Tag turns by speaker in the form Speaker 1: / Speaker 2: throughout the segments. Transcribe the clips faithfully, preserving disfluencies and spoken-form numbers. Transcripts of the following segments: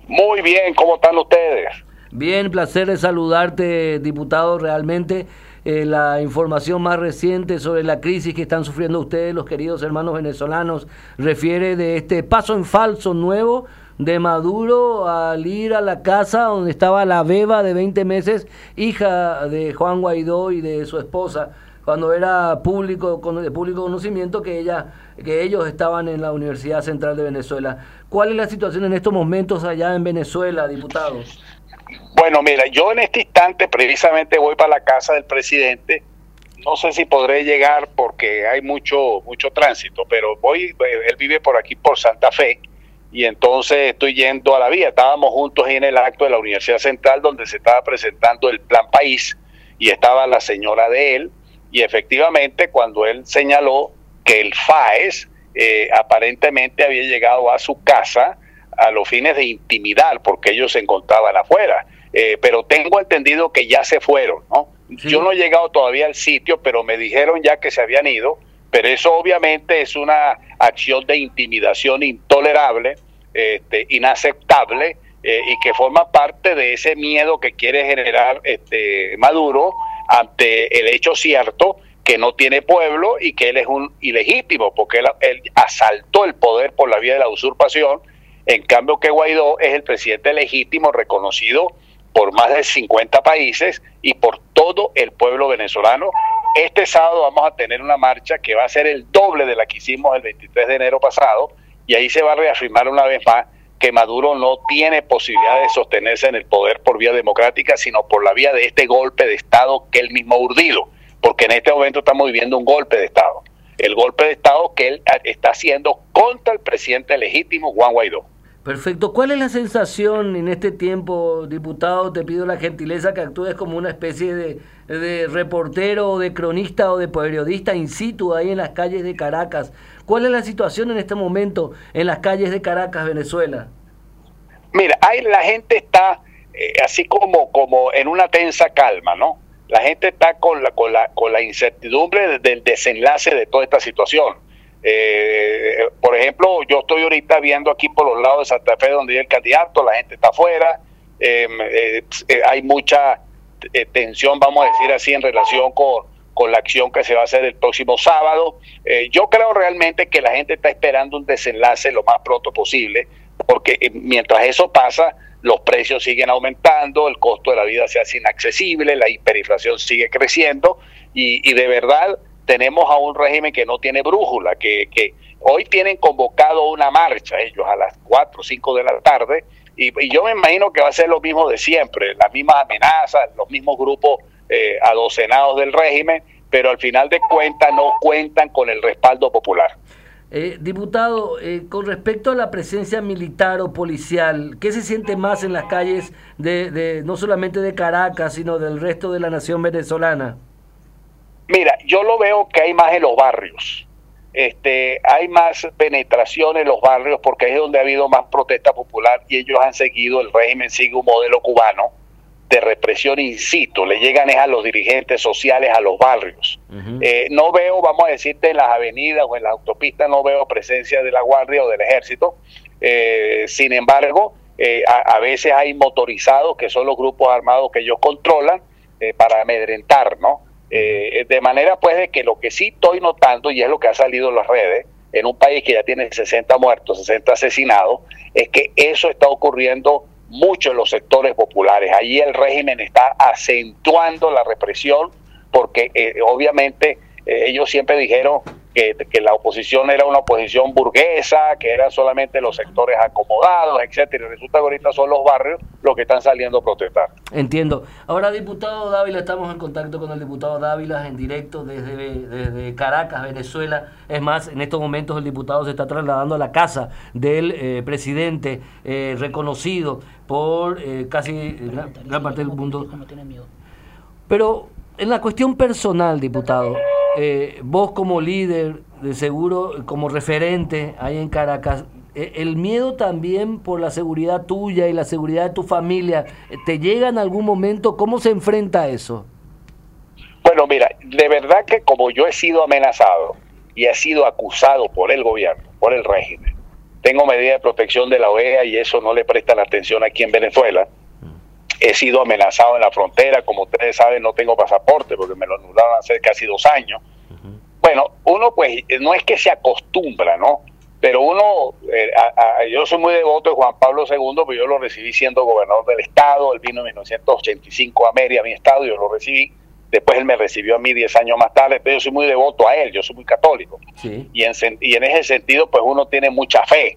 Speaker 1: Muy bien, ¿cómo están ustedes?
Speaker 2: Bien, placer de saludarte, diputado. Realmente eh, la información más reciente sobre la crisis que están sufriendo ustedes, los queridos hermanos venezolanos, refiere de este paso en falso nuevo de Maduro al ir a la casa donde estaba la beba de veinte meses, hija de Juan Guaidó y de su esposa, cuando era público de público conocimiento que ella que ellos estaban en la Universidad Central de Venezuela. ¿Cuál es la situación en estos momentos allá en Venezuela, diputado?
Speaker 1: Bueno, mira, yo en este instante precisamente voy para la casa del presidente. No sé si podré llegar porque hay mucho mucho tránsito, pero voy, él vive por aquí, por Santa Fe, y entonces estoy yendo a la vía. Estábamos juntos ahí en el acto de la Universidad Central donde se estaba presentando el Plan País y estaba la señora de él, y efectivamente cuando él señaló que el FAES eh, aparentemente había llegado a su casa a los fines de intimidar, porque ellos se encontraban afuera, eh, pero tengo entendido que ya se fueron, ¿no? Sí. Yo no he llegado todavía al sitio, pero me dijeron ya que se habían ido, pero eso obviamente es una acción de intimidación intolerable, este, inaceptable, eh, y que forma parte de ese miedo que quiere generar este, Maduro ante el hecho cierto que no tiene pueblo y que él es un ilegítimo, porque él, él asaltó el poder por la vía de la usurpación. En cambio que Guaidó es el presidente legítimo, reconocido por más de cincuenta países y por todo el pueblo venezolano. Este sábado vamos a tener una marcha que va a ser el doble de la que hicimos el veintitrés de enero pasado, y ahí se va a reafirmar una vez más que Maduro no tiene posibilidad de sostenerse en el poder por vía democrática, sino por la vía de este golpe de Estado que él mismo ha urdido, porque en este momento estamos viviendo un golpe de Estado, el golpe de Estado que él está haciendo contra el presidente legítimo Juan Guaidó.
Speaker 2: Perfecto. ¿Cuál es la sensación en este tiempo, diputado? Te pido la gentileza que actúes como una especie de, de reportero, o de cronista o de periodista in situ ahí en las calles de Caracas. ¿Cuál es la situación en este momento en las calles de Caracas, Venezuela?
Speaker 1: Mira, ahí la gente está eh, así como, como en una tensa calma, ¿no? La gente está con la, con la, con la incertidumbre del desenlace de toda esta situación. Eh, por ejemplo, yo estoy ahorita viendo aquí por los lados de Santa Fe donde hay el candidato, la gente está afuera, eh, eh, eh, hay mucha eh, tensión, vamos a decir así, en relación con, con la acción que se va a hacer el próximo sábado. Eh, yo creo realmente que la gente está esperando un desenlace lo más pronto posible, porque eh, mientras eso pasa, los precios siguen aumentando, el costo de la vida se hace inaccesible, la hiperinflación sigue creciendo, y, y de verdad tenemos a un régimen que no tiene brújula, que, que hoy tienen convocado una marcha ellos a las cuatro o cinco de la tarde, y, y yo me imagino que va a ser lo mismo de siempre, las mismas amenazas, los mismos grupos eh, adocenados del régimen, pero al final de cuentas no cuentan con el respaldo popular.
Speaker 2: Eh, diputado, eh, con respecto a la presencia militar o policial, ¿qué se siente más en las calles de, de no solamente de Caracas, sino del resto de la nación venezolana?
Speaker 1: Mira, yo lo veo que hay más en los barrios, este, hay más penetración en los barrios porque es donde ha habido más protesta popular y ellos han seguido, el régimen sigue un modelo cubano de represión in situ, le llegan es a los dirigentes sociales, a los barrios. Uh-huh. Eh, no veo, vamos a decirte, en las avenidas o en las autopistas, no veo presencia de la Guardia o del Ejército, eh, sin embargo, eh, a, a veces hay motorizados que son los grupos armados que ellos controlan eh, para amedrentar, ¿no? Eh, de manera pues de que lo que sí estoy notando, y es lo que ha salido en las redes, en un país que ya tiene sesenta muertos, sesenta asesinados, es que eso está ocurriendo mucho en los sectores populares. Allí el régimen está acentuando la represión porque eh, obviamente eh, ellos siempre dijeron que, que la oposición era una oposición burguesa, que eran solamente los sectores acomodados, etcétera. Y resulta que ahorita son los barrios los que están saliendo a protestar.
Speaker 2: Entiendo. Ahora, diputado Dávila, estamos en contacto con el diputado Dávila en directo desde, desde Caracas, Venezuela. Es más, en estos momentos el diputado se está trasladando a la casa del eh, presidente eh, reconocido por eh, casi gran, gran parte del mundo. Pero en la cuestión personal, diputado, eh, vos como líder, de seguro, como referente ahí en Caracas, eh, el miedo también por la seguridad tuya y la seguridad de tu familia, ¿te llega en algún momento? ¿Cómo se enfrenta a eso?
Speaker 1: Bueno, mira, de verdad que como yo he sido amenazado y he sido acusado por el gobierno, por el régimen, tengo medidas de protección de la O E A y eso no le prestan atención aquí en Venezuela. He sido amenazado en la frontera, como ustedes saben, no tengo pasaporte porque me lo anularon hace casi dos años. Uh-huh. Bueno, uno pues no es que se acostumbra, ¿no? Pero uno, eh, a, a, yo soy muy devoto de Juan Pablo segundo, pero yo lo recibí siendo gobernador del estado. Él vino en mil novecientos ochenta y cinco a Mérida, a mi estado, yo lo recibí. Después él me recibió a mí diez años más tarde, pero yo soy muy devoto a él, yo soy muy católico. Sí. Y, en, y en ese sentido, pues uno tiene mucha fe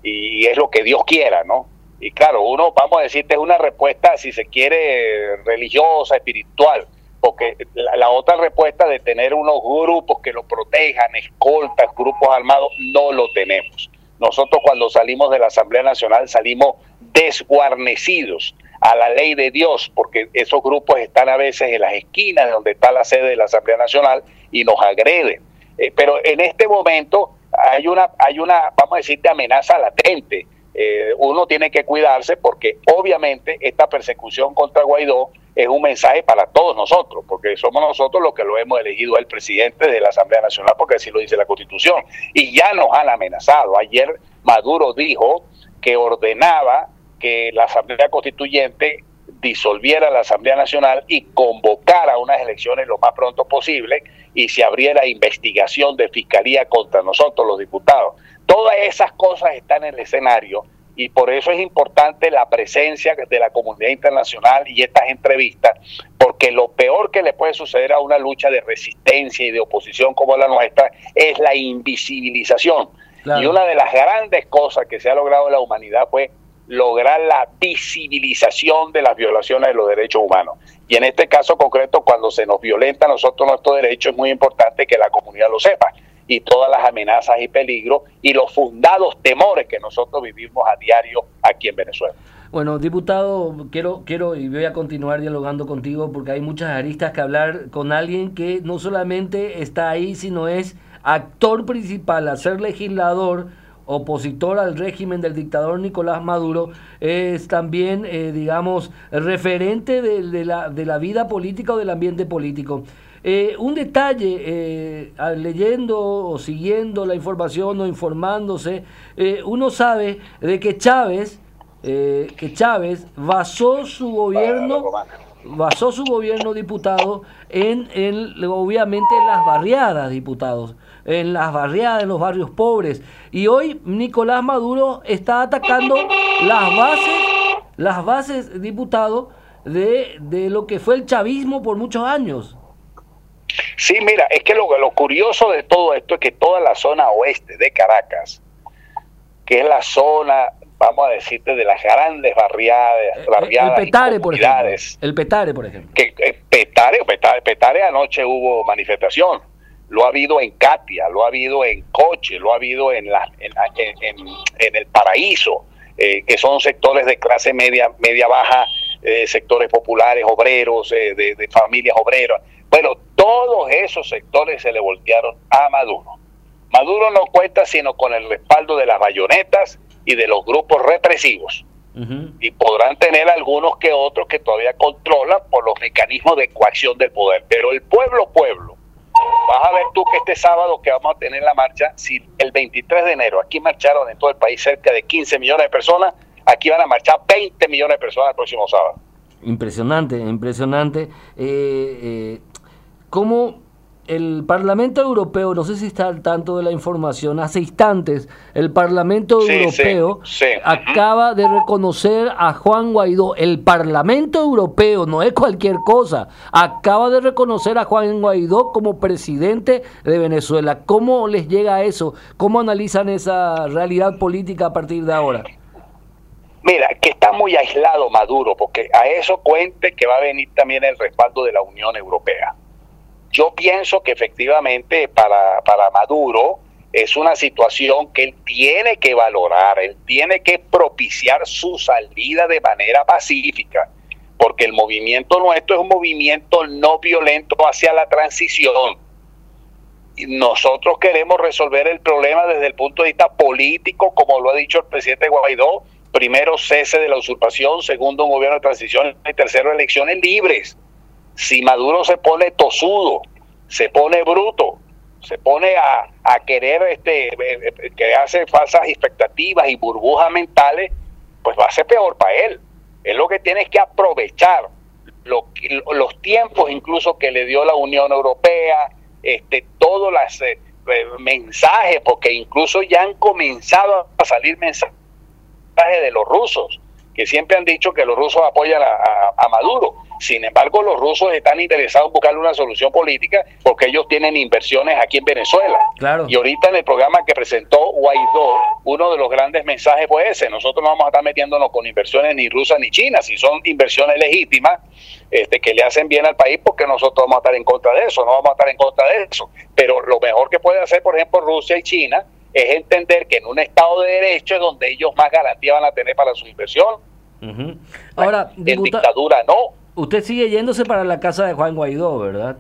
Speaker 1: y es lo que Dios quiera, ¿no? Y claro, uno, vamos a decirte, es una respuesta, si se quiere, religiosa, espiritual, porque la, la otra respuesta de tener unos grupos que lo protejan, escoltas, grupos armados, no lo tenemos. Nosotros cuando salimos de la Asamblea Nacional salimos desguarnecidos a la ley de Dios, porque esos grupos están a veces en las esquinas de donde está la sede de la Asamblea Nacional y nos agreden. Eh, pero en este momento hay una, hay una, vamos a decirte, amenaza latente. Eh, uno tiene que cuidarse porque obviamente esta persecución contra Guaidó es un mensaje para todos nosotros, porque somos nosotros los que lo hemos elegido el presidente de la Asamblea Nacional, porque así lo dice la Constitución, y ya nos han amenazado. Ayer Maduro dijo que ordenaba que la Asamblea Constituyente disolviera la Asamblea Nacional y convocara unas elecciones lo más pronto posible y se abriera investigación de fiscalía contra nosotros los diputados. Todas esas cosas están en el escenario y por eso es importante la presencia de la comunidad internacional y estas entrevistas, porque lo peor que le puede suceder a una lucha de resistencia y de oposición como la nuestra es la invisibilización. Claro. Y una de las grandes cosas que se ha logrado en la humanidad fue lograr la visibilización de las violaciones de los derechos humanos. Y en este caso concreto, cuando se nos violenta a nosotros nuestros derechos, es muy importante que la comunidad lo sepa. Y todas las amenazas y peligros y los fundados temores que nosotros vivimos a diario aquí en Venezuela.
Speaker 2: Bueno, diputado, quiero, quiero y voy a continuar dialogando contigo porque hay muchas aristas que hablar con alguien que no solamente está ahí, sino es actor principal, al ser legislador, opositor al régimen del dictador Nicolás Maduro, es también, eh, digamos, referente de, de, la, de la vida política o del ambiente político. Eh, un detalle, eh, leyendo o siguiendo la información o informándose, eh, uno sabe de que Chávez, eh, que Chávez basó su gobierno, basó su gobierno, diputado, en, en obviamente en las barriadas, diputados, en las barriadas, en los barrios pobres. Y hoy Nicolás Maduro está atacando las bases, las bases, diputado, de, de lo que fue el chavismo por muchos años.
Speaker 1: Sí, mira, es que lo, lo curioso de todo esto es que toda la zona oeste de Caracas, que es la zona, vamos a decirte, de las grandes barriadas, barriadas
Speaker 2: el Petare, por ejemplo. El Petare, por ejemplo.
Speaker 1: Que, eh, Petare, Petare, Petare, anoche hubo manifestación. Lo ha habido en Catia, lo ha habido en Coche, lo ha habido en, la, en, en, en, en El Paraíso, eh, que son sectores de clase media, media baja, eh, sectores populares, obreros, eh, de, de familias obreras. Bueno, todos esos sectores se le voltearon a Maduro. Maduro no cuenta sino con el respaldo de las bayonetas y de los grupos represivos. Uh-huh. Y podrán tener algunos que otros que todavía controlan por los mecanismos de coacción del poder. Pero el pueblo, pueblo, vas a ver tú que este sábado que vamos a tener la marcha, si el veintitrés de enero aquí marcharon en todo el país cerca de quince millones de personas, aquí van a marchar veinte millones de personas el próximo sábado.
Speaker 2: Impresionante, impresionante. Eh, eh, ¿Cómo el Parlamento Europeo, no sé si está al tanto de la información, hace instantes el Parlamento sí, Europeo sí, sí. acaba de reconocer a Juan Guaidó? El Parlamento Europeo, no es cualquier cosa, acaba de reconocer a Juan Guaidó como presidente de Venezuela. ¿Cómo les llega a eso? ¿Cómo analizan esa realidad política a partir de ahora?
Speaker 1: Mira, que está muy aislado Maduro, porque a eso cuente que va a venir también el respaldo de la Unión Europea. Yo pienso que efectivamente para, para Maduro es una situación que él tiene que valorar, él tiene que propiciar su salida de manera pacífica, porque el movimiento nuestro es un movimiento no violento hacia la transición. Y nosotros queremos resolver el problema desde el punto de vista político, como lo ha dicho el presidente Guaidó: primero, cese de la usurpación; segundo, un gobierno de transición; y tercero, elecciones libres. Si Maduro se pone tosudo, se pone bruto, se pone a, a querer este, crearse falsas expectativas y burbujas mentales, pues va a ser peor para él. Él lo que tiene es que aprovechar lo, los tiempos incluso que le dio la Unión Europea, este, todos los eh, mensajes, porque incluso ya han comenzado a salir mensajes de los rusos, que siempre han dicho que los rusos apoyan a, a, a Maduro. Sin embargo, los rusos están interesados en buscar una solución política porque ellos tienen inversiones aquí en Venezuela.
Speaker 2: Claro.
Speaker 1: Y ahorita en el programa que presentó Guaidó, uno de los grandes mensajes fue ese: nosotros no vamos a estar metiéndonos con inversiones ni rusas ni chinas, si son inversiones legítimas este, que le hacen bien al país, porque nosotros vamos a estar en contra de eso, no vamos a estar en contra de eso. Pero lo mejor que puede hacer, por ejemplo, Rusia y China, es entender que en un Estado de Derecho es donde ellos más garantía van a tener para su inversión.
Speaker 2: Uh-huh. Ahora,
Speaker 1: en
Speaker 2: diputa,
Speaker 1: dictadura no.
Speaker 2: Usted sigue yéndose para la casa de Juan Guaidó, ¿verdad?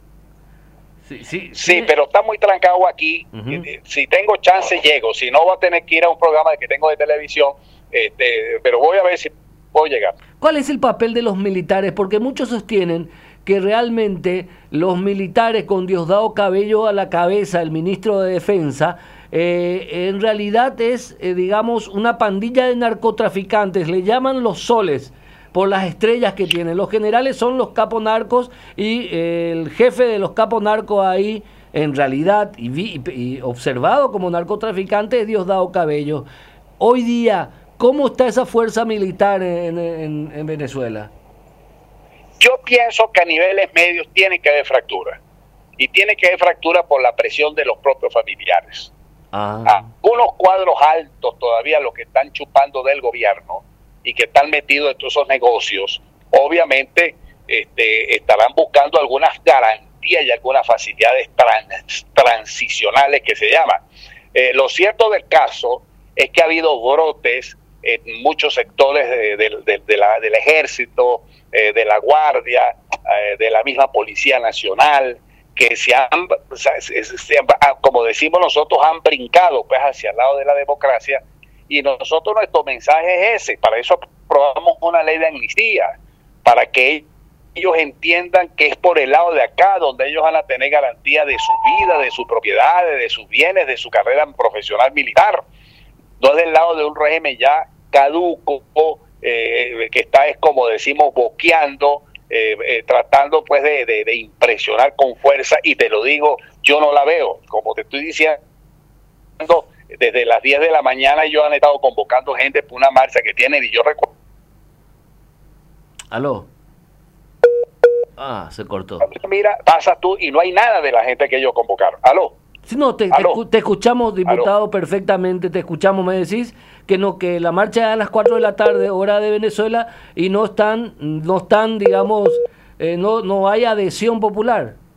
Speaker 1: Sí, sí, sí, pero está muy trancado aquí. Uh-huh. Si tengo chance, llego. Si no, voy a tener que ir a un programa que tengo de televisión, este, pero voy a ver si puedo llegar.
Speaker 2: ¿Cuál es el papel de los militares? Porque muchos sostienen que realmente los militares, con Diosdado Cabello a la cabeza, el ministro de Defensa, eh, en realidad es, eh, digamos, una pandilla de narcotraficantes. Le llaman los soles por las estrellas que tienen. Los generales son los capos narcos y eh, el jefe de los capos narcos ahí, en realidad, y, vi, y observado como narcotraficante, es Diosdado Cabello. Hoy día, ¿cómo está esa fuerza militar en, en, en Venezuela?
Speaker 1: Yo pienso que a niveles medios tiene que haber fractura. Y tiene que haber fractura por la presión de los propios familiares. Ah. Ah, unos cuadros altos todavía, los que están chupando del gobierno y que están metidos en todos esos negocios, obviamente este, estarán buscando algunas garantías y algunas facilidades trans, transicionales que se llaman. Eh, lo cierto del caso es que ha habido brotes en muchos sectores de, de, de, de la, del ejército, eh, de la guardia, eh, de la misma Policía Nacional, que se han, se, se, como decimos nosotros, han brincado pues hacia el lado de la democracia. Y nosotros, nuestro mensaje es ese. Para eso aprobamos una ley de amnistía, para que ellos entiendan que es por el lado de acá donde ellos van a tener garantía de su vida, de sus propiedades, de sus bienes, de su carrera profesional militar. No es del lado de un régimen ya caduco, eh, que está, es como decimos, boqueando, eh, eh, tratando pues de, de, de impresionar con fuerza. Y te lo digo, yo no la veo. Como te estoy diciendo, desde las diez de la mañana ellos han estado convocando gente por una marcha que tienen, y yo recuerdo...
Speaker 2: ¿Aló? Ah, se cortó.
Speaker 1: Mira, pasa tú y no hay nada de la gente que ellos convocaron. ¿Aló?
Speaker 2: Sí, no, te, te, te escuchamos, diputado, ¿aló? Perfectamente, te escuchamos. Me decís que no, que la marcha es a las cuatro de la tarde, hora de Venezuela, y no están, no están, digamos, eh, no, no hay adhesión popular.